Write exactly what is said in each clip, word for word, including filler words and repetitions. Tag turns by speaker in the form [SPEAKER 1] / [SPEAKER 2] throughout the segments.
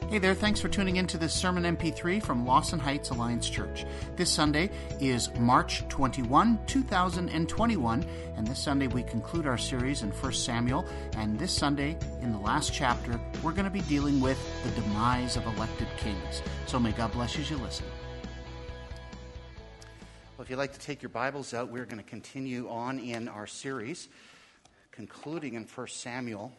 [SPEAKER 1] Hey there, thanks for tuning in to this sermon M P three from Lawson Heights Alliance Church. This Sunday is March twenty-first, two thousand twenty-one, and this Sunday we conclude our series in First Samuel, and this Sunday, in the last chapter, we're going to be dealing with the demise of elected kings. So may God bless you as you listen. Well, if you'd like to take your Bibles out, we're going to continue on in our series, concluding in First Samuel.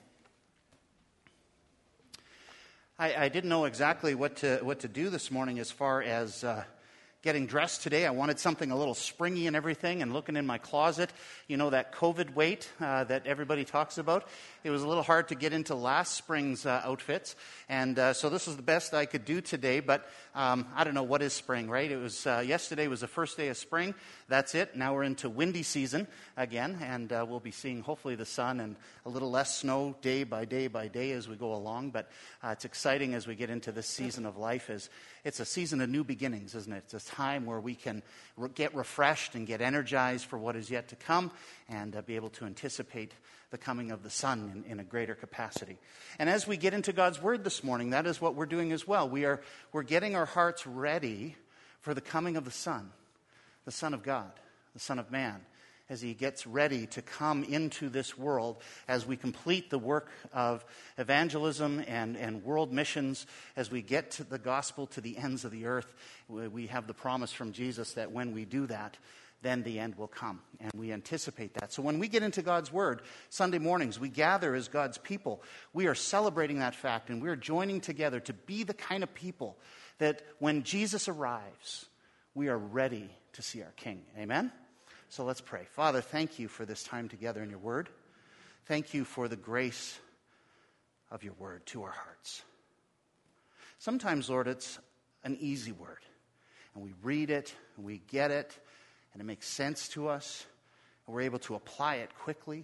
[SPEAKER 1] I, I didn't know exactly what to what to do this morning as far as uh, getting dressed today. I wanted something a little springy and everything, and looking in my closet, you know, that COVID weight uh, that everybody talks about. It was a little hard to get into last spring's uh, outfits, and uh, so this is the best I could do today, but um, I don't know, what is spring, right? It was, uh, yesterday was the first day of spring. That's it. Now we're into windy season again, and uh, we'll be seeing hopefully the sun and a little less snow day by day by day as we go along, but uh, it's exciting as we get into this season of life. As it's a season of new beginnings, isn't it? It's a time where we can re- get refreshed and get energized for what is yet to come, and uh, be able to anticipate the coming of the sun in, in a greater capacity. And as we get into God's Word this morning, that is what we're doing as well. We are we're getting our hearts ready for the coming of the Son, the Son of God, the Son of Man, as He gets ready to come into this world as we complete the work of evangelism and, and world missions, as we get to the gospel to the ends of the earth. We have the promise from Jesus that when we do that, then the end will come, and we anticipate that. So when we get into God's Word, Sunday mornings, we gather as God's people. We are celebrating that fact, and we are joining together to be the kind of people that when Jesus arrives, we are ready to see our King. Amen? So let's pray. Father, thank you for this time together in your Word. Thank you for the grace of your Word to our hearts. Sometimes, Lord, it's an easy word, and we read it, and we get it, and it makes sense to us, and we're able to apply it quickly.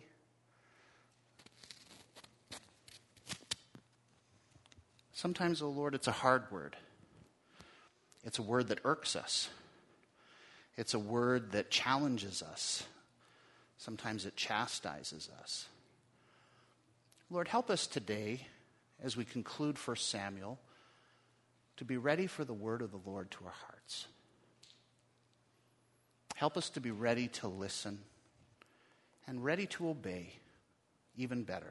[SPEAKER 1] Sometimes, oh Lord, it's a hard word. It's a word that irks us. It's a word that challenges us. Sometimes it chastises us. Lord, help us today, as we conclude First Samuel, to be ready for the word of the Lord to our hearts. Help us to be ready to listen and ready to obey even better.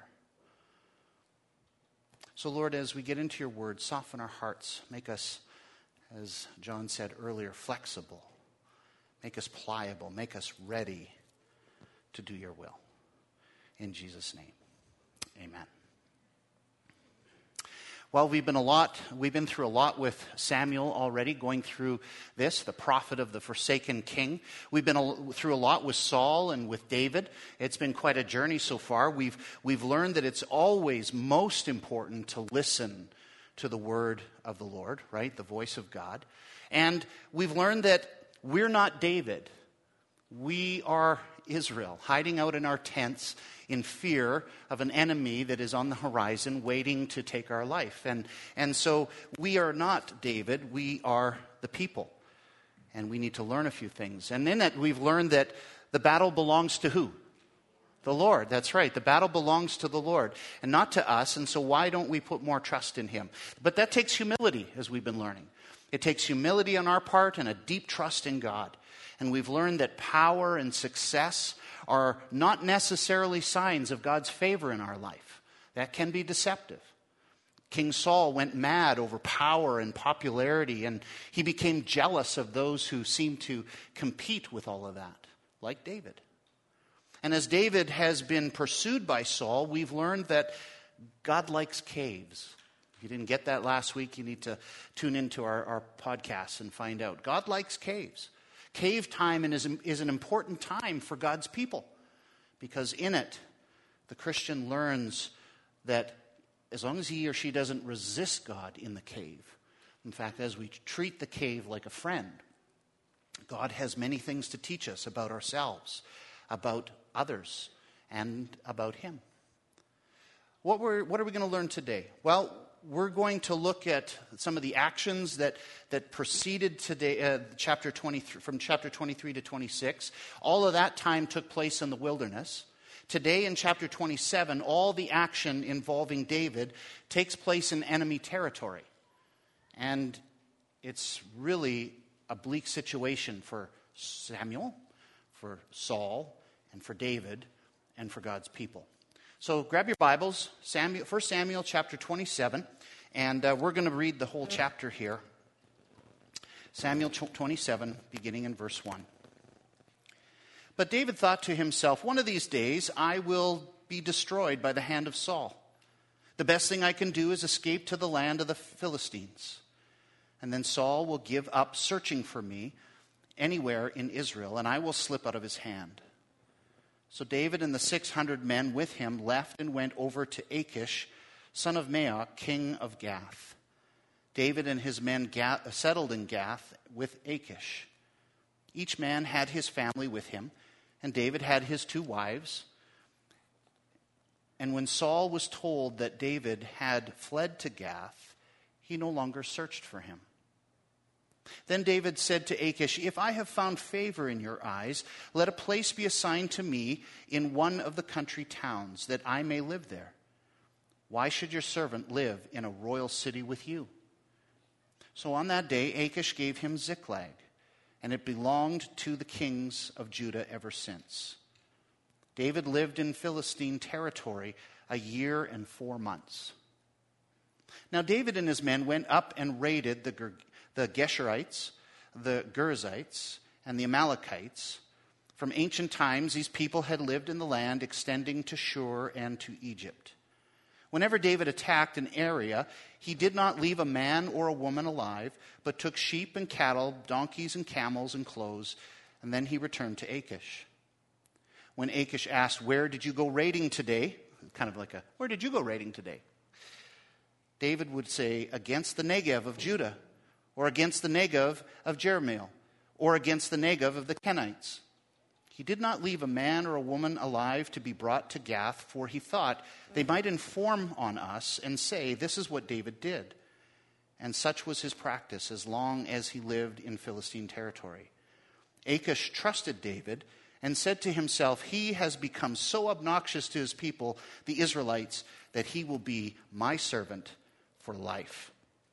[SPEAKER 1] So, Lord, as we get into your word, soften our hearts. Make us, as John said earlier, flexible. Make us pliable. Make us ready to do your will. In Jesus' name, amen. Well, we've been a lot, we've been through a lot with Samuel already, going through this, the prophet of the forsaken king. We've been a, through a lot with Saul and with David. It's been quite a journey so far. We've we've learned that it's always most important to listen to the word of the Lord, right? The voice of God. And we've learned that we're not David. We are Israel, hiding out in our tents in fear of an enemy that is on the horizon waiting to take our life. And, and so we are not David, we are the people. And we need to learn a few things. And in it, we've learned that the battle belongs to who? The Lord. That's right. The battle belongs to the Lord and not to us. And so why don't we put more trust in Him? But that takes humility, as we've been learning. It takes humility on our part and a deep trust in God. And we've learned that power and success are not necessarily signs of God's favor in our life. That can be deceptive. King Saul went mad over power and popularity, and he became jealous of those who seemed to compete with all of that, like David. And as David has been pursued by Saul, we've learned that God likes caves. If you didn't get that last week, you need to tune into our, our podcasts and find out. God likes caves. Cave time is, is an important time for God's people, because in it, the Christian learns that as long as he or she doesn't resist God in the cave, in fact, as we treat the cave like a friend, God has many things to teach us about ourselves, about others, and about Him. What, we're, what are we going to learn today? Well, we're going to look at some of the actions that, that preceded today, uh, chapter twenty-three, from chapter twenty-three to twenty-six. All of that time took place in the wilderness. Today in chapter twenty-seven, all the action involving David takes place in enemy territory. And it's really a bleak situation for Samuel, for Saul, and for David, and for God's people. So grab your Bibles, Samuel, First Samuel chapter twenty-seven, and uh, we're going to read the whole chapter here. Samuel twenty-seven, beginning in verse one. But David thought to himself, one of these days I will be destroyed by the hand of Saul. The best thing I can do is escape to the land of the Philistines. And then Saul will give up searching for me anywhere in Israel, and I will slip out of his hand. So David and the six hundred men with him left and went over to Achish, son of Maoch, king of Gath. David and his men Gath, settled in Gath with Achish. Each man had his family with him, and David had his two wives. And when Saul was told that David had fled to Gath, he no longer searched for him. Then David said to Achish, if I have found favor in your eyes, let a place be assigned to me in one of the country towns, that I may live there. Why should your servant live in a royal city with you? So on that day Achish gave him Ziklag, and it belonged to the kings of Judah ever since. David lived in Philistine territory a year and four months. Now David and his men went up and raided the Ger- the Geshurites, the Girzites, and the Amalekites. From ancient times, these people had lived in the land extending to Shur and to Egypt. Whenever David attacked an area, he did not leave a man or a woman alive, but took sheep and cattle, donkeys and camels and clothes, and then he returned to Achish. When Achish asked, where did you go raiding today? Kind of like a, where did you go raiding today? David would say, against the Negev of Judah, or against the Negev of Jerahmeel, or against the Negev of the Kenites. He did not leave a man or a woman alive to be brought to Gath, for he thought they might inform on us and say, this is what David did. And such was his practice as long as he lived in Philistine territory. Achish trusted David and said to himself, he has become so obnoxious to his people, the Israelites, that he will be my servant for life.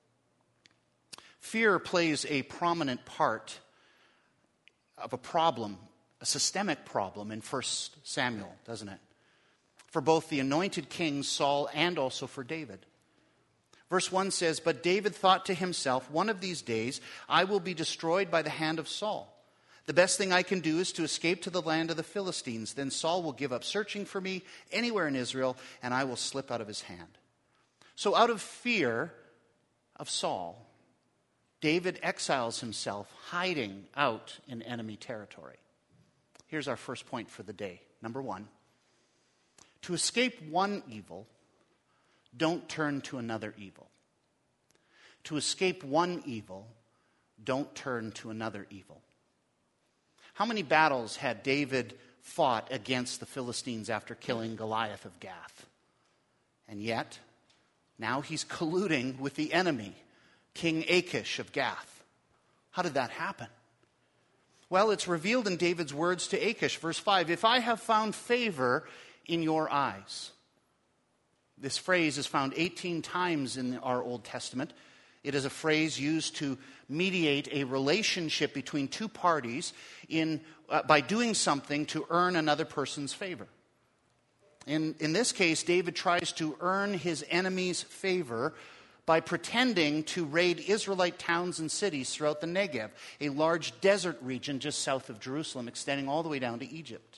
[SPEAKER 1] Fear plays a prominent part of a problem, a systemic problem in First Samuel, doesn't it? For both the anointed king Saul and also for David. Verse one says, but David thought to himself, one of these days I will be destroyed by the hand of Saul. The best thing I can do is to escape to the land of the Philistines. Then Saul will give up searching for me anywhere in Israel, and I will slip out of his hand. So out of fear of Saul, David exiles himself, hiding out in enemy territory. Here's our first point for the day. Number one, to escape one evil, don't turn to another evil. To escape one evil, don't turn to another evil. How many battles had David fought against the Philistines after killing Goliath of Gath? And yet, now he's colluding with the enemy, King Achish of Gath. How did that happen? Well, it's revealed in David's words to Achish, verse five, if I have found favor in your eyes. This phrase is found eighteen times in our Old Testament. It is a phrase used to mediate a relationship between two parties in uh, by doing something to earn another person's favor. In, in this case, David tries to earn his enemy's favor by pretending to raid Israelite towns and cities throughout the Negev, a large desert region just south of Jerusalem, extending all the way down to Egypt.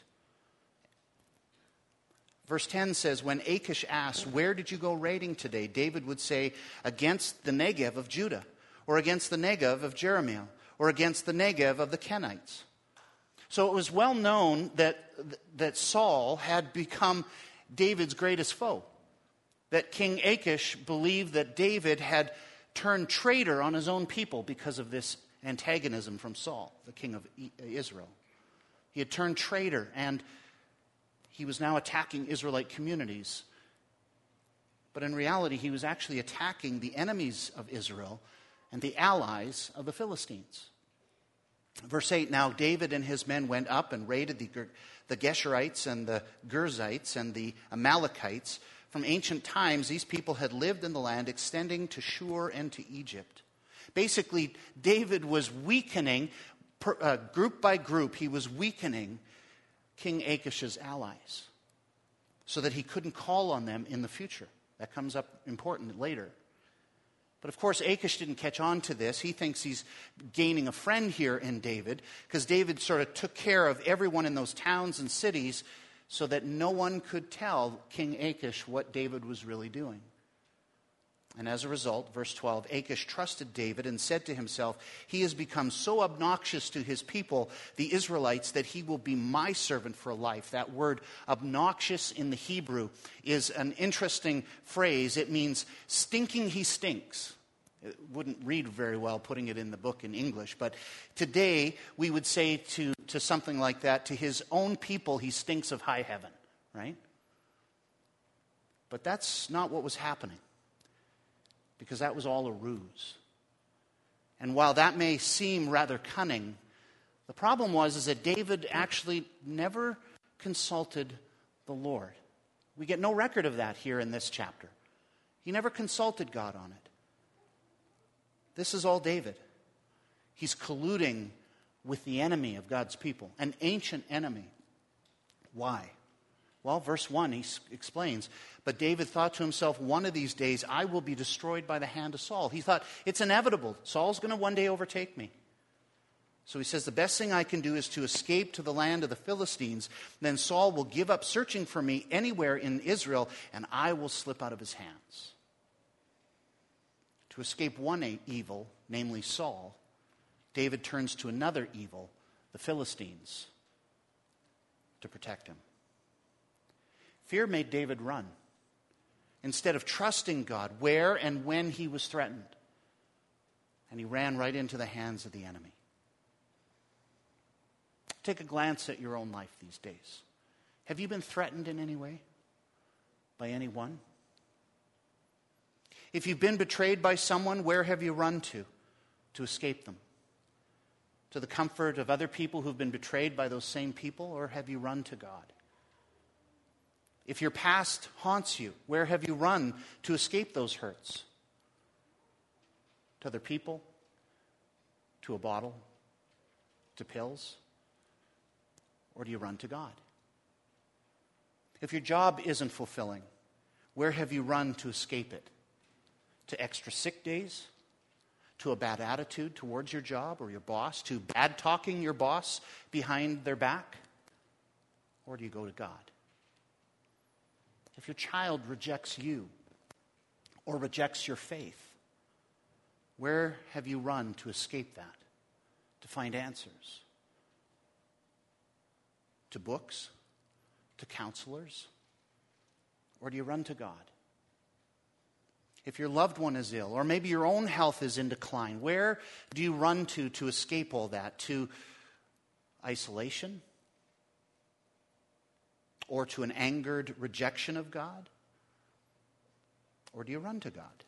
[SPEAKER 1] Verse ten says, when Achish asked, where did you go raiding today? David would say, against the Negev of Judah, or against the Negev of Jerahmeel, or against the Negev of the Kenites. So it was well known that, that Saul had become David's greatest foe. That King Achish believed that David had turned traitor on his own people because of this antagonism from Saul, the king of Israel. He had turned traitor, and he was now attacking Israelite communities. But in reality, he was actually attacking the enemies of Israel and the allies of the Philistines. Verse eight, now David and his men went up and raided the, the Geshurites and the Girzites and the Amalekites. From ancient times, these people had lived in the land extending to Shur and to Egypt. Basically, David was weakening, per, uh, group by group, he was weakening King Achish's allies so that he couldn't call on them in the future. That comes up important later. But of course, Achish didn't catch on to this. He thinks he's gaining a friend here in David because David sort of took care of everyone in those towns and cities so that no one could tell King Achish what David was really doing. And as a result, verse twelve, Achish trusted David and said to himself, he has become so obnoxious to his people, the Israelites, that he will be my servant for life. That word obnoxious in the Hebrew is an interesting phrase. It means stinking he stinks. It wouldn't read very well putting it in the book in English, but today we would say to, to something like that, to his own people he stinks of high heaven, right? But that's not what was happening, because that was all a ruse. And while that may seem rather cunning, the problem was is that David actually never consulted the Lord. We get no record of that here in this chapter. He never consulted God on it. This is all David. He's colluding with the enemy of God's people, an ancient enemy. Why? Well, verse one, he explains, but David thought to himself, one of these days I will be destroyed by the hand of Saul. He thought, it's inevitable. Saul's going to one day overtake me. So he says, the best thing I can do is to escape to the land of the Philistines. Then Saul will give up searching for me anywhere in Israel, and I will slip out of his hands. To escape one evil, namely Saul, David turns to another evil, the Philistines, to protect him. Fear made David run instead of trusting God where and when he was threatened. And he ran right into the hands of the enemy. Take a glance at your own life these days. Have you been threatened in any way? By anyone? If you've been betrayed by someone, where have you run to to escape them? To the comfort of other people who've been betrayed by those same people, or have you run to God? If your past haunts you, where have you run to escape those hurts? To other people? To a bottle? To pills? Or do you run to God? If your job isn't fulfilling, where have you run to escape it? To extra sick days? To a bad attitude towards your job or your boss? To bad talking your boss behind their back? Or do you go to God? If your child rejects you or rejects your faith, where have you run to escape that, to find answers? To books? To counselors? Or do you run to God? If your loved one is ill, or maybe your own health is in decline, where do you run to to escape all that? To isolation? Or to an angered rejection of God? Or do you run to God?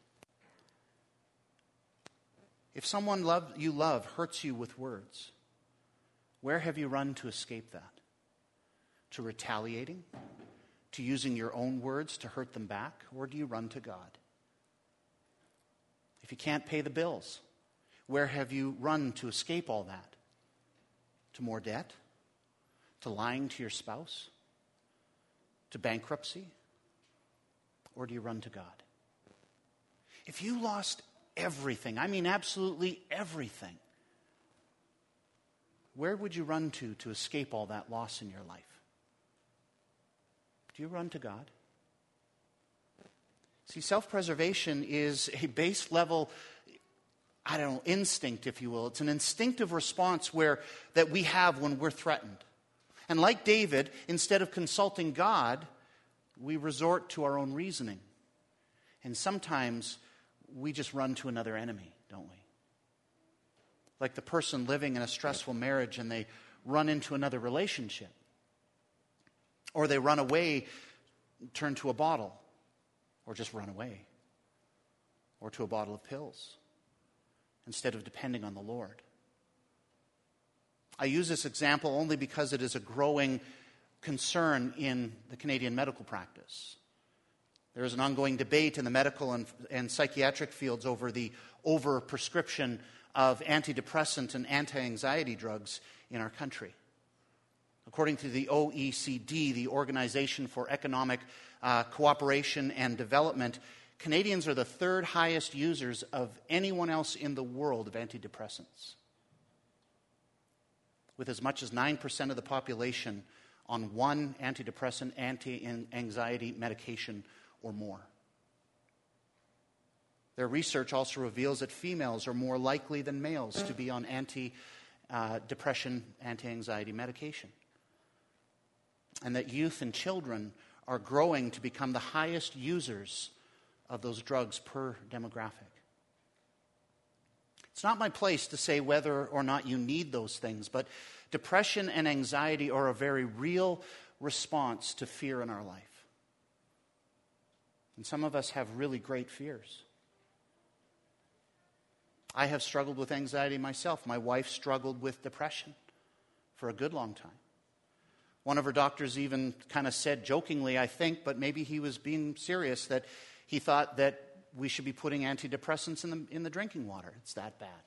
[SPEAKER 1] If someone love, you love hurts you with words, where have you run to escape that? To retaliating? To using your own words to hurt them back? Or do you run to God? If you can't pay the bills, where have you run to escape all that? To more debt? To lying to your spouse? To bankruptcy? Or do you run to God? If you lost everything, I mean absolutely everything, where would you run to to escape all that loss in your life? Do you run to God? See, self-preservation is a base level, I don't know, instinct, if you will. It's an instinctive response where that we have when we're threatened. And like David, instead of consulting God, we resort to our own reasoning. And sometimes we just run to another enemy, don't we? Like the person living in a stressful marriage and they run into another relationship. Or they run away, turn to a bottle. Or just run away. Or to a bottle of pills. Instead of depending on the Lord. I use this example only because it is a growing concern in the Canadian medical practice. There is an ongoing debate in the medical and, and psychiatric fields over the over-prescription of antidepressant and anti-anxiety drugs in our country. According to the O E C D, the Organization for Economic uh, Cooperation and Development, Canadians are the third highest users of anyone else in the world of antidepressants, with as much as nine percent of the population on one antidepressant, anti-anxiety medication or more. Their research also reveals that females are more likely than males to be on anti-depression, anti-anxiety medication, and that youth and children are growing to become the highest users of those drugs per demographic. It's not my place to say whether or not you need those things, but depression and anxiety are a very real response to fear in our life. And some of us have really great fears. I have struggled with anxiety myself. My wife struggled with depression for a good long time. One of her doctors even kind of said jokingly, I think, but maybe he was being serious, that he thought that we should be putting antidepressants in the, in the drinking water. It's that bad.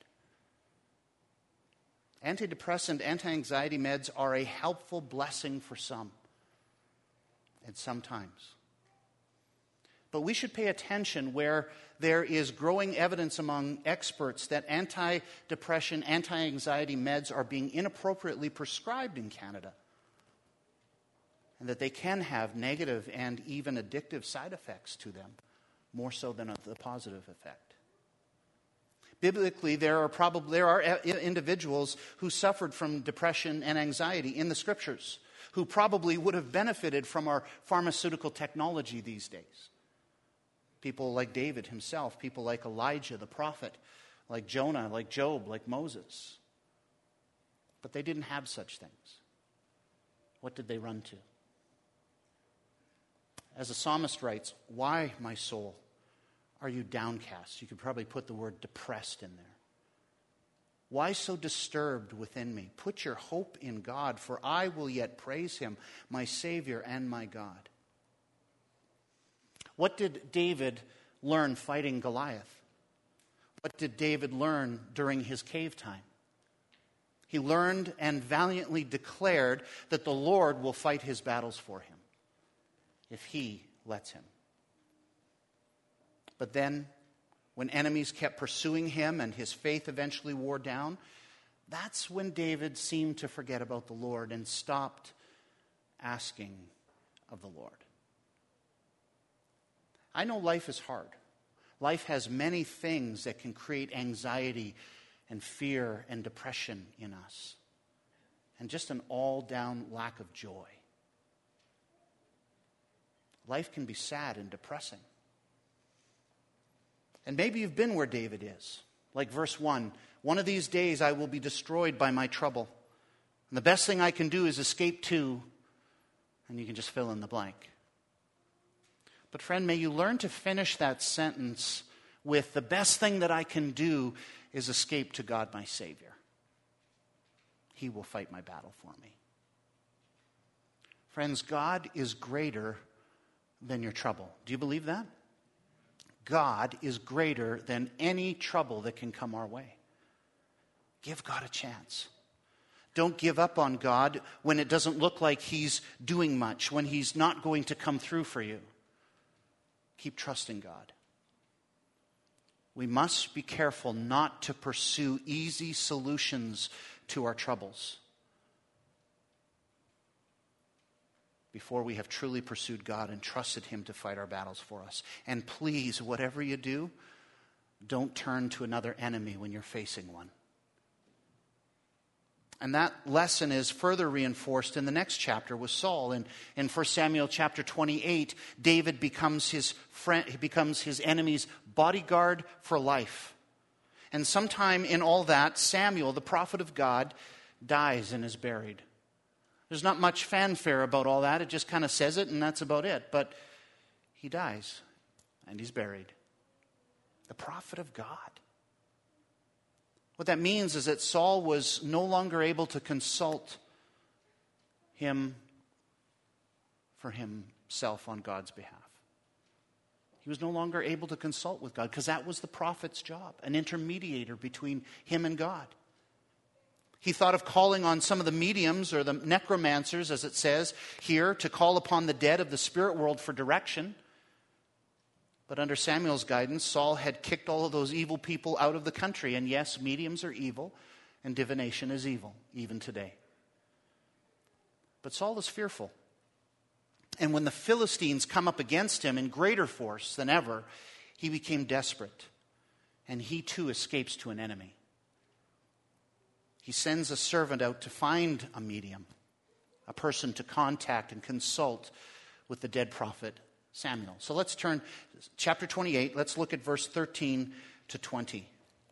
[SPEAKER 1] Antidepressant, anti-anxiety meds are a helpful blessing for some, and sometimes. But we should pay attention where there is growing evidence among experts that anti-depression, anti-anxiety meds are being inappropriately prescribed in Canada, and that they can have negative and even addictive side effects to them, more so than the positive effect. Biblically, there are probably there are individuals who suffered from depression and anxiety in the Scriptures, who probably would have benefited from our pharmaceutical technology these days. People like David himself, people like Elijah the prophet, like Jonah, like Job, like Moses. But they didn't have such things. What did they run to? As the psalmist writes, "Why, my soul, are you downcast?" You could probably put the word depressed in there. "Why so disturbed within me? Put your hope in God, for I will yet praise him, my Savior and my God." What did David learn fighting Goliath? What did David learn during his cave time? He learned and valiantly declared that the Lord will fight his battles for him, if he lets him. But then, when enemies kept pursuing him and his faith eventually wore down, that's when David seemed to forget about the Lord and stopped asking of the Lord. I know life is hard. Life has many things that can create anxiety and fear and depression in us, and just an all-down lack of joy. Life can be sad and depressing. And maybe you've been where David is. Like verse one, "One of these days I will be destroyed by my trouble. And the best thing I can do is escape too." And you can just fill in the blank. But friend, may you learn to finish that sentence with, "The best thing that I can do is escape to God my Savior. He will fight my battle for me." Friends, God is greater than your trouble. Do you believe that? God is greater than any trouble that can come our way. Give God a chance. Don't give up on God when it doesn't look like he's doing much, when he's not going to come through for you. Keep trusting God. We must be careful not to pursue easy solutions to our troubles before we have truly pursued God and trusted him to fight our battles for us. And please, whatever you do, don't turn to another enemy when you're facing one. And that lesson is further reinforced in the next chapter with Saul. In, in First Samuel chapter twenty-eight, David becomes his friend, he becomes his enemy's bodyguard for life. And sometime in all that, Samuel, the prophet of God, dies and is buried. There's not much fanfare about all that. It just kind of says it, and that's about it. But he dies, and he's buried. The prophet of God. What that means is that Saul was no longer able to consult him for himself on God's behalf. He was no longer able to consult with God because that was the prophet's job, an intermediator between him and God. He thought of calling on some of the mediums or the necromancers, as it says here, to call upon the dead of the spirit world for direction. But under Samuel's guidance, Saul had kicked all of those evil people out of the country. And yes, mediums are evil, and divination is evil, even today. But Saul is fearful. And when the Philistines come up against him in greater force than ever, he became desperate. And he too escapes to an enemy. He sends a servant out to find a medium, a person to contact and consult with the dead prophet Samuel. So let's turn, chapter twenty-eight, let's look at verse thirteen to twenty.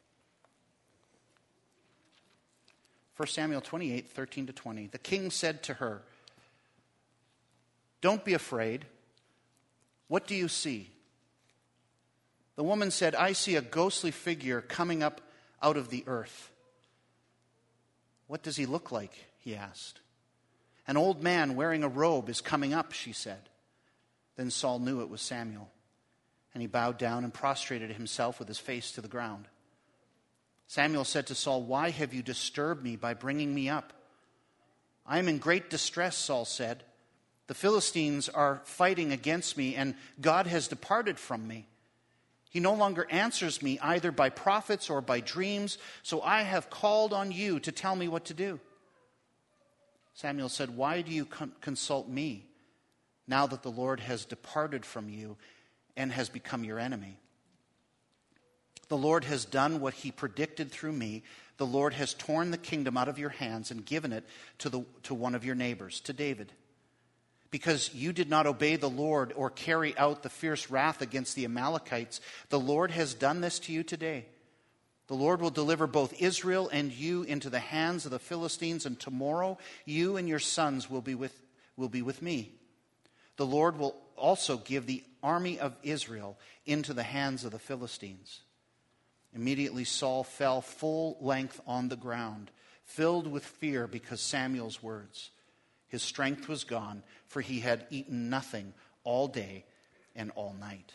[SPEAKER 1] First Samuel twenty-eight, thirteen to twenty. The king said to her, "Don't be afraid. What do you see?" The woman said, "I see a ghostly figure coming up out of the earth." "What does he look like?" he asked. "An old man wearing a robe is coming up," she said. Then Saul knew it was Samuel, and he bowed down and prostrated himself with his face to the ground. Samuel said to Saul, "Why have you disturbed me by bringing me up?" "I am in great distress," Saul said. "The Philistines are fighting against me, and God has departed from me. He no longer answers me either by prophets or by dreams, so I have called on you to tell me what to do." Samuel said, "Why do you con- consult me now that the Lord has departed from you and has become your enemy? The Lord has done what he predicted through me. The Lord has torn the kingdom out of your hands and given it to the to one of your neighbors, to David. Because you did not obey the Lord or carry out the fierce wrath against the Amalekites, the Lord has done this to you today. The Lord will deliver both Israel and you into the hands of the Philistines, and tomorrow you and your sons will be with, will be with me. The Lord will also give the army of Israel into the hands of the Philistines." Immediately Saul fell full length on the ground, filled with fear because Samuel's words. His strength was gone, for he had eaten nothing all day and all night.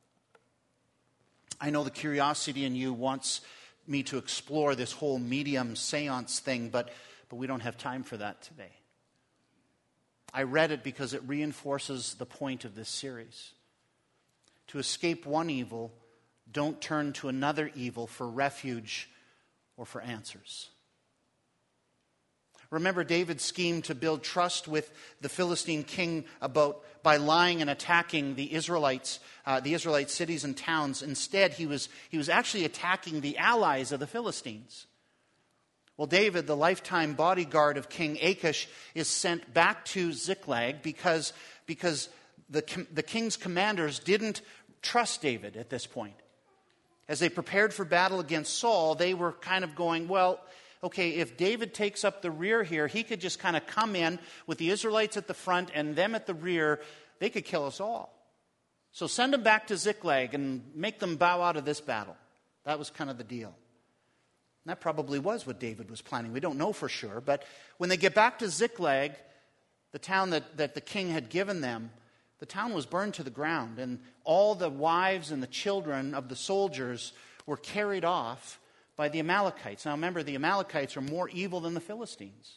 [SPEAKER 1] I know the curiosity in you wants me to explore this whole medium seance thing, but, but we don't have time for that today. I read it because it reinforces the point of this series. To escape one evil, don't turn to another evil for refuge or for answers. Remember David's scheme to build trust with the Philistine king about by lying and attacking the Israelites, uh, the Israelite cities and towns. Instead, he was he was actually attacking the allies of the Philistines. Well, David, the lifetime bodyguard of King Achish, is sent back to Ziklag because, because the, the king's commanders didn't trust David at this point. As they prepared for battle against Saul, they were kind of going, well, okay, if David takes up the rear here, he could just kind of come in with the Israelites at the front and them at the rear. They could kill us all. So send them back to Ziklag and make them bow out of this battle. That was kind of the deal. And that probably was what David was planning. We don't know for sure. But when they get back to Ziklag, the town that, that the king had given them, the town was burned to the ground. And all the wives and the children of the soldiers were carried off by the Amalekites. Now remember, the Amalekites are more evil than the Philistines.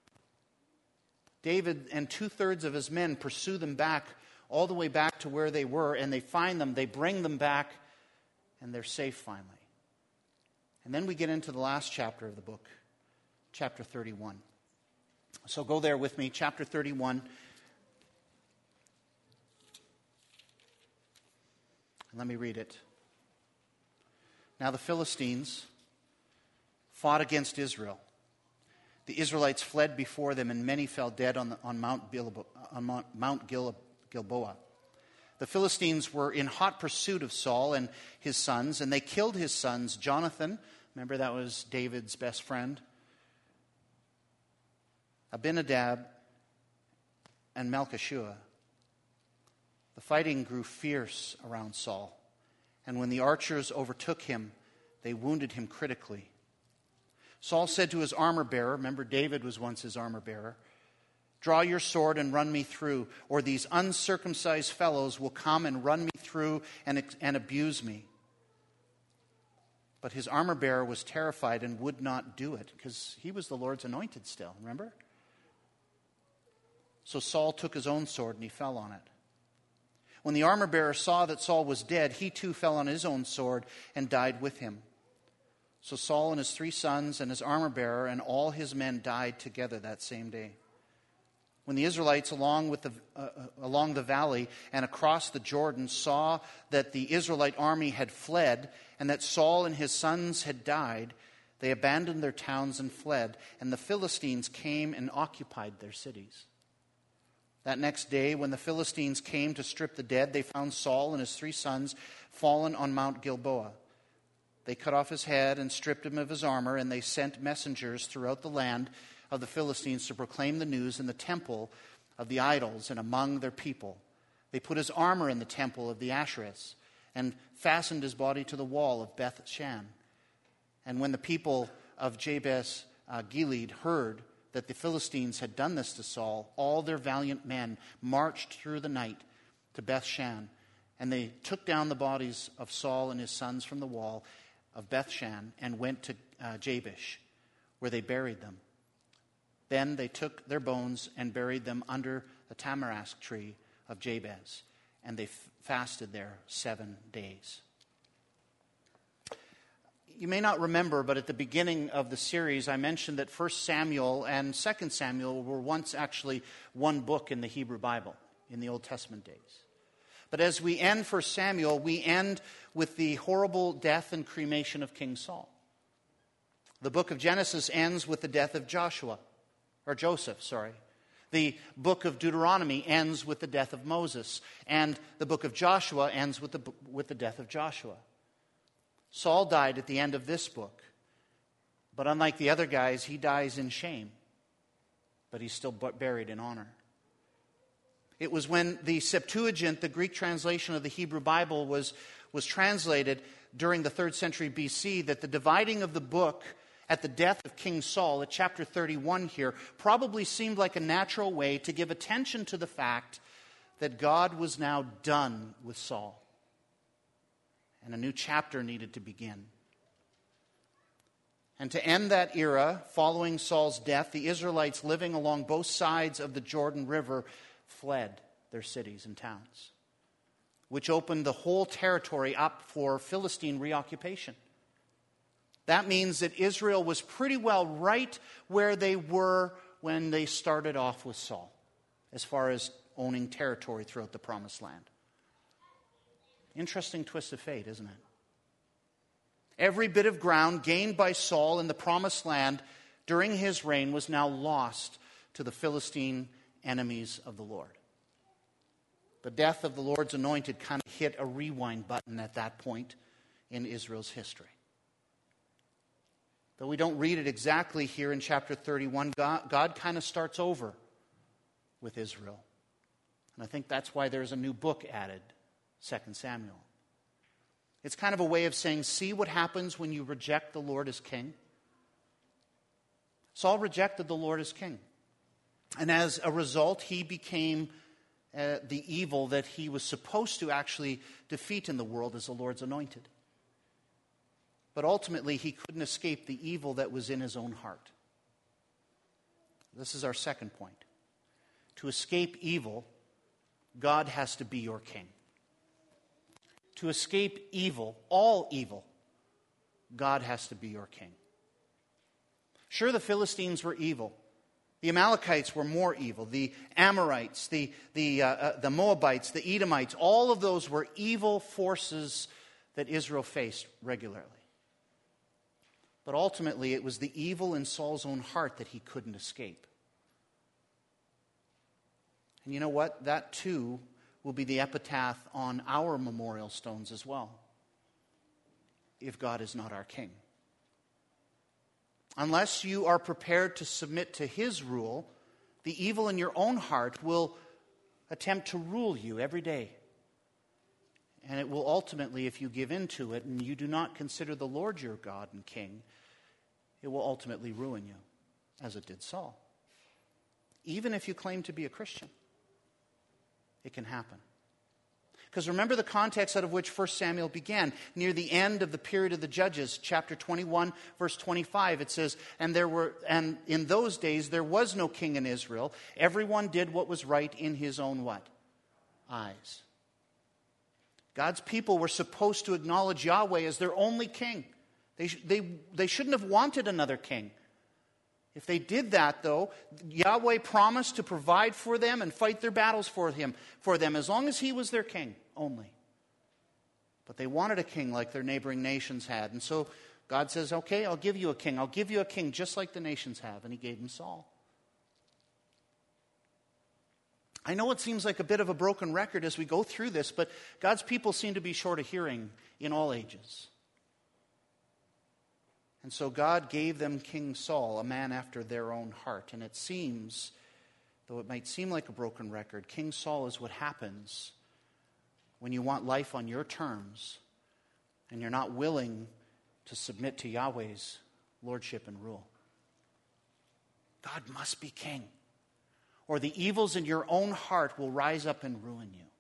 [SPEAKER 1] David and two-thirds of his men pursue them back, all the way back to where they were, and they find them, they bring them back, and they're safe finally. And then we get into the last chapter of the book, chapter thirty-one. So go there with me, chapter thirty-one. And let me read it. Now the Philistines fought against Israel. The Israelites fled before them, and many fell dead on, the, on Mount, Bilbo, on Mount, Mount Gil, Gilboa. The Philistines were in hot pursuit of Saul and his sons, and they killed his sons, Jonathan. Remember, that was David's best friend. Abinadab and Malchishua. The fighting grew fierce around Saul, and when the archers overtook him, they wounded him critically. Saul said to his armor bearer, remember David was once his armor bearer, Draw your sword and run me through, or these uncircumcised fellows will come and run me through and, and abuse me. But his armor-bearer was terrified and would not do it, because he was the Lord's anointed still, remember? So Saul took his own sword and he fell on it. When the armor-bearer saw that Saul was dead, he too fell on his own sword and died with him. So Saul and his three sons and his armor-bearer and all his men died together that same day. When the Israelites along with the uh, along the valley and across the Jordan saw that the Israelite army had fled and that Saul and his sons had died, they abandoned their towns and fled, and the Philistines came and occupied their cities. That next day, when the Philistines came to strip the dead, they found Saul and his three sons fallen on Mount Gilboa. They cut off his head and stripped him of his armor, and they sent messengers throughout the land of the Philistines to proclaim the news in the temple of the idols and among their people. They put his armor in the temple of the Asherahs and fastened his body to the wall of Beth Shan. And when the people of Jabez uh, Gilead heard that the Philistines had done this to Saul, all their valiant men marched through the night to Beth Shan, and they took down the bodies of Saul and his sons from the wall of Beth Shan and went to uh, Jabesh, where they buried them. Then they took their bones and buried them under the tamarisk tree of Jabez, and they f- fasted there seven days. You may not remember, but at the beginning of the series, I mentioned that First Samuel and Second Samuel were once actually one book in the Hebrew Bible in the Old Testament days. But as we end First Samuel, we end with the horrible death and cremation of King Saul. The book of Genesis ends with the death of Joshua. Or Joseph, sorry. The book of Deuteronomy ends with the death of Moses. And the book of Joshua ends with the, with the death of Joshua. Saul died at the end of this book. But unlike the other guys, he dies in shame. But he's still buried in honor. It was when the Septuagint, the Greek translation of the Hebrew Bible, was, was translated during the third century B C, that the dividing of the book at the death of King Saul, at chapter thirty-one here, probably seemed like a natural way to give attention to the fact that God was now done with Saul. And a new chapter needed to begin. And to end that era, following Saul's death, the Israelites living along both sides of the Jordan River fled their cities and towns, which opened the whole territory up for Philistine reoccupation. That means that Israel was pretty well right where they were when they started off with Saul, as far as owning territory throughout the Promised Land. Interesting twist of fate, isn't it? Every bit of ground gained by Saul in the Promised Land during his reign was now lost to the Philistine enemies of the Lord. The death of the Lord's anointed kind of hit a rewind button at that point in Israel's history. Though we don't read it exactly here in chapter thirty-one, God, God kind of starts over with Israel. And I think that's why there's a new book added, Second Samuel. It's kind of a way of saying, see what happens when you reject the Lord as king? Saul rejected the Lord as king. And as a result, he became uh, the evil that he was supposed to actually defeat in the world as the Lord's anointed. But ultimately, he couldn't escape the evil that was in his own heart. This is our second point. To escape evil, God has to be your king. To escape evil, all evil, God has to be your king. Sure, the Philistines were evil. The Amalekites were more evil. The Amorites, the, the, uh, uh, the Moabites, the Edomites, all of those were evil forces that Israel faced regularly. But ultimately, it was the evil in Saul's own heart that he couldn't escape. And you know what? That too will be the epitaph on our memorial stones as well, if God is not our king. Unless you are prepared to submit to his rule, the evil in your own heart will attempt to rule you every day. And it will ultimately, if you give in to it and you do not consider the Lord your God and king, it will ultimately ruin you, as it did Saul. even if you claim to be a Christian. It can happen. Because remember the context out of which First Samuel began. Near the end of the period of the Judges, chapter twenty-one, verse twenty-five, it says, And there were, and in those days there was no king in Israel. Everyone did what was right in his own what? Eyes. God's people were supposed to acknowledge Yahweh as their only king. They, they, they shouldn't have wanted another king. If they did that, though, Yahweh promised to provide for them and fight their battles for him, for them, as long as he was their king only. But they wanted a king like their neighboring nations had. And so God says, okay, I'll give you a king. I'll give you a king just like the nations have. And he gave him Saul. I know it seems like a bit of a broken record as we go through this, but God's people seem to be short of hearing in all ages. And so God gave them King Saul, a man after their own heart. And it seems, though it might seem like a broken record, King Saul is what happens when you want life on your terms and you're not willing to submit to Yahweh's lordship and rule. God must be king, or the evils in your own heart will rise up and ruin you.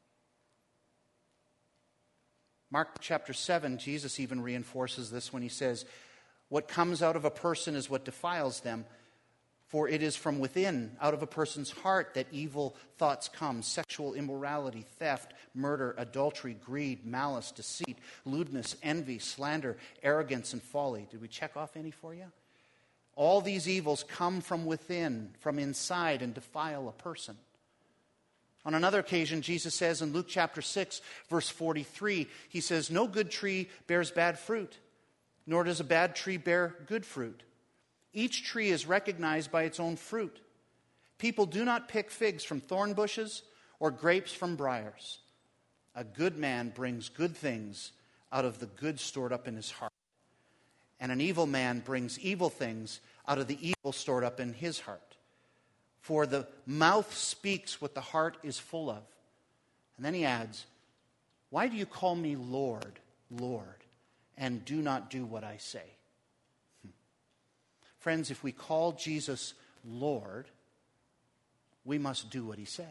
[SPEAKER 1] Mark chapter seven, Jesus even reinforces this when he says, what comes out of a person is what defiles them, for it is from within, out of a person's heart, that evil thoughts come: sexual immorality, theft, murder, adultery, greed, malice, deceit, lewdness, envy, slander, arrogance, and folly. Did we check off any for you? All these evils come from within, from inside, and defile a person. On another occasion, Jesus says in Luke chapter six, verse forty-three, he says, no good tree bears bad fruit, nor does a bad tree bear good fruit. Each tree is recognized by its own fruit. People do not pick figs from thorn bushes or grapes from briars. A good man brings good things out of the good stored up in his heart, and an evil man brings evil things out of the evil stored up in his heart. For the mouth speaks what the heart is full of. And then he adds, why do you call me Lord, Lord, and do not do what I say? Hmm. Friends, if we call Jesus Lord, we must do what he says.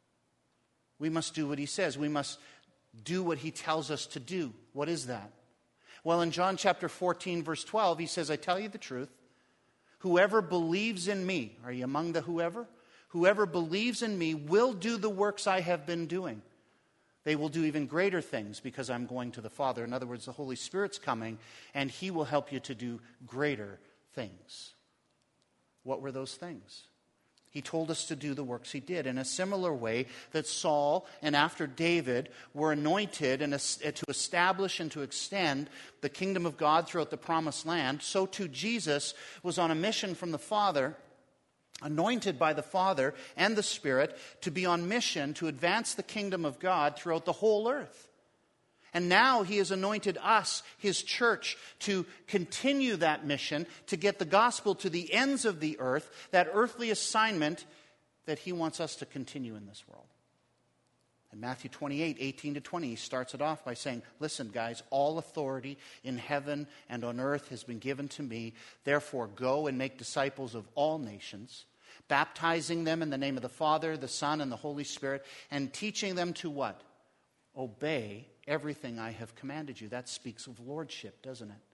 [SPEAKER 1] We must do what he says. We must do what he tells us to do. What is that? Well, in John chapter fourteen, verse twelve, he says, I tell you the truth. Whoever believes in me, are you among the whoever? Whoever believes in me will do the works I have been doing. They will do even greater things because I'm going to the Father. In other words, the Holy Spirit's coming, and he will help you to do greater things. What were those things? He told us to do the works he did. In a similar way that Saul and after David were anointed and to establish and to extend the kingdom of God throughout the promised land, so too Jesus was on a mission from the Father, anointed by the Father and the Spirit, to be on mission to advance the kingdom of God throughout the whole earth. And now he has anointed us, his church, to continue that mission, to get the gospel to the ends of the earth, that earthly assignment that he wants us to continue in this world. In Matthew twenty-eight, eighteen to twenty, he starts it off by saying, listen, guys, all authority in heaven and on earth has been given to me. Therefore, go and make disciples of all nations, baptizing them in the name of the Father, the Son, and the Holy Spirit, and teaching them to what? Obey everything I have commanded you. That speaks of lordship, doesn't it?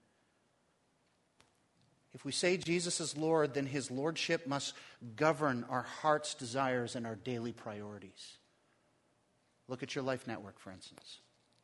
[SPEAKER 1] If we say Jesus is Lord, then his lordship must govern our heart's desires and our daily priorities. Look at your Life Network, for instance.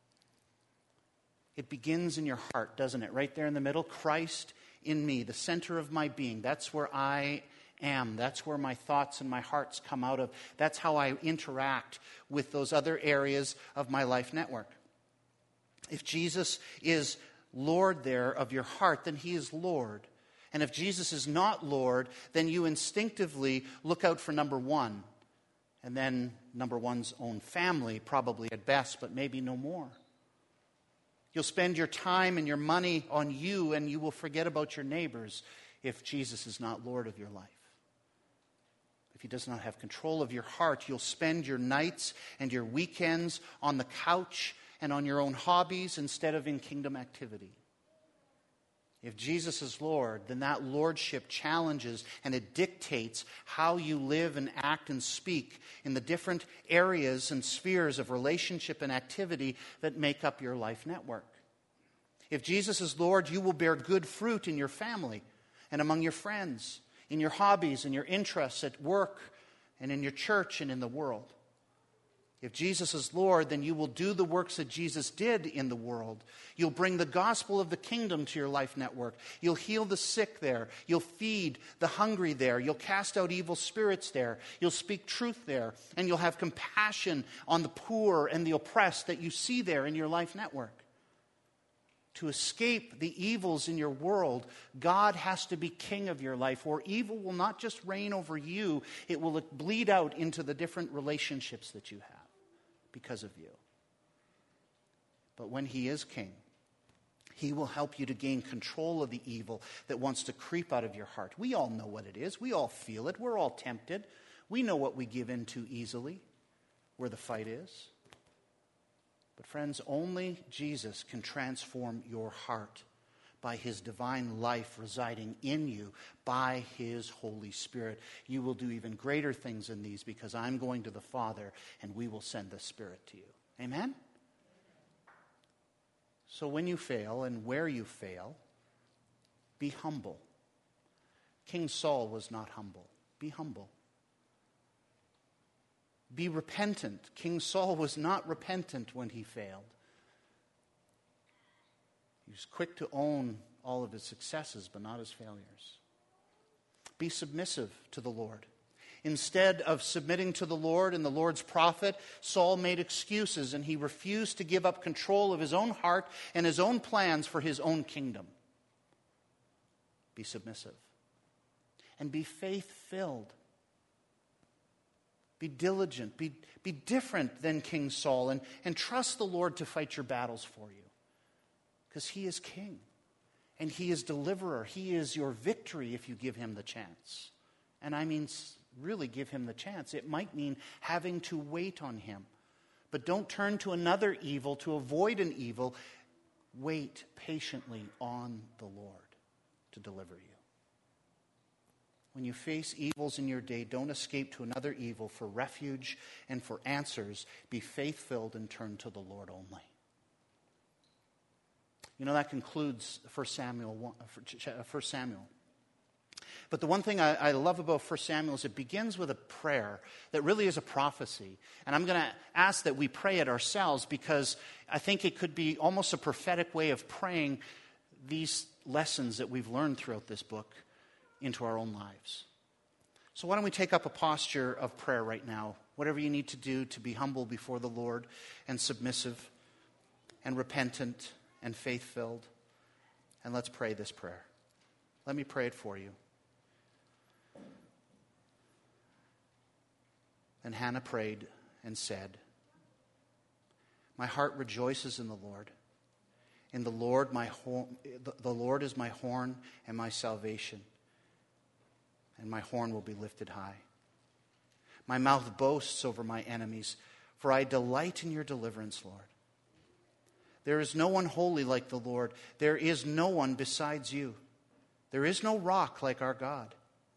[SPEAKER 1] It begins in your heart, doesn't it? Right there in the middle, Christ in me, the center of my being. That's where I am. That's where my thoughts and my hearts come out of. That's how I interact with those other areas of my Life Network. If Jesus is Lord there of your heart, then he is Lord. And if Jesus is not Lord, then you instinctively look out for number one. And then number one's own family, probably at best, but maybe no more. You'll spend your time and your money on you, and you will forget about your neighbors if Jesus is not Lord of your life. If he does not have control of your heart, you'll spend your nights and your weekends on the couch and on your own hobbies instead of in kingdom activity. If Jesus is Lord, then that lordship challenges and it dictates how you live and act and speak in the different areas and spheres of relationship and activity that make up your life network. If Jesus is Lord, you will bear good fruit in your family and among your friends, in your hobbies and your interests at work and in your church and in the world. If Jesus is Lord, then you will do the works that Jesus did in the world. You'll bring the gospel of the kingdom to your life network. You'll heal the sick there. You'll feed the hungry there. You'll cast out evil spirits there. You'll speak truth there. And you'll have compassion on the poor and the oppressed that you see there in your life network. To escape the evils in your world, God has to be king of your life, or evil will not just reign over you, it will bleed out into the different relationships that you have because of you. But when he is king, he will help you to gain control of the evil that wants to creep out of your heart. We all know what it is. We all feel it. We're all tempted. We know what we give in to easily, where the fight is. But friends, only Jesus can transform your heart by his divine life residing in you by his Holy Spirit. You will do even greater things than these because I'm going to the Father and we will send the Spirit to you. Amen? So when you fail and where you fail, be humble. King Saul was not humble. Be humble. Be repentant. King Saul was not repentant when he failed. He was quick to own all of his successes, but not his failures. Be submissive to the Lord. Instead of submitting to the Lord and the Lord's prophet, Saul made excuses and he refused to give up control of his own heart and his own plans for his own kingdom. Be submissive. And be faith-filled. Be diligent. Be, be different than King Saul and, and trust the Lord to fight your battles for you. Because he is king. And he is deliverer. He is your victory if you give him the chance. And I mean really give him the chance. It might mean having to wait on him. But don't turn to another evil to avoid an evil. Wait patiently on the Lord to deliver you. When you face evils in your day, don't escape to another evil for refuge and for answers. Be faith-filled and turn to the Lord only. You know, that concludes First Samuel. First Samuel. But the one thing I, I love about First Samuel is it begins with a prayer that really is a prophecy. And I'm going to ask that we pray it ourselves because I think it could be almost a prophetic way of praying these lessons that we've learned throughout this book into our own lives. So why don't we take up a posture of prayer right now? Whatever you need to do to be humble before the Lord and submissive and repentant and faith-filled. And let's pray this prayer. Let me pray it for you. And Hannah prayed and said, "My heart rejoices in the Lord. In the Lord, my ho- the Lord is my horn and my salvation, and my horn will be lifted high. My mouth boasts over my enemies, for I delight in your deliverance, Lord. There is no one holy like the Lord. There is no one besides you. There is no rock like our God.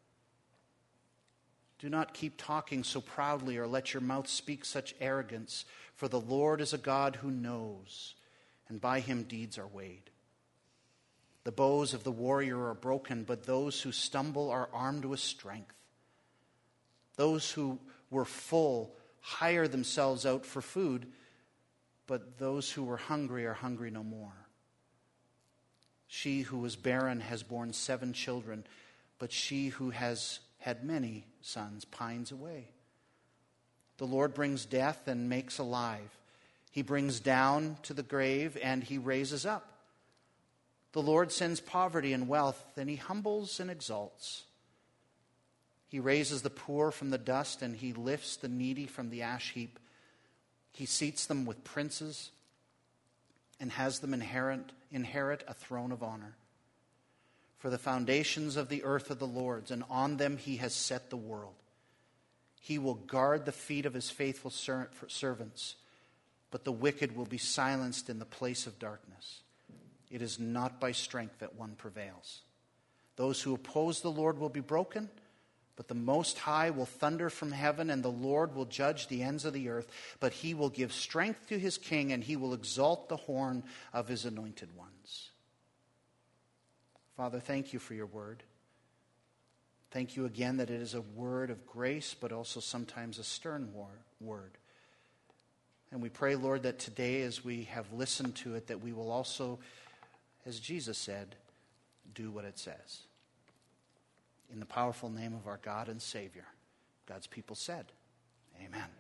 [SPEAKER 1] Do not keep talking so proudly or let your mouth speak such arrogance, for the Lord is a God who knows, and by him deeds are weighed. The bows of the warrior are broken, but those who stumble are armed with strength. Those who were full hire themselves out for food, but those who were hungry are hungry no more. She who was barren has borne seven children, but she who has had many sons pines away. The Lord brings death and makes alive. He brings down to the grave and he raises up. The Lord sends poverty and wealth, and he humbles and exalts. He raises the poor from the dust, and he lifts the needy from the ash heap. He seats them with princes and has them inherit, inherit a throne of honor. For the foundations of the earth are the Lord's, and on them he has set the world. He will guard the feet of his faithful servants, but the wicked will be silenced in the place of darkness. It is not by strength that one prevails. Those who oppose the Lord will be broken, but the Most High will thunder from heaven, and the Lord will judge the ends of the earth. But he will give strength to his king, and he will exalt the horn of his anointed ones. Father, thank you for your word. Thank you again that it is a word of grace, but also sometimes a stern word. And we pray, Lord, that today as we have listened to it, that we will also, as Jesus said, do what it says. In the powerful name of our God and Savior, God's people said, amen.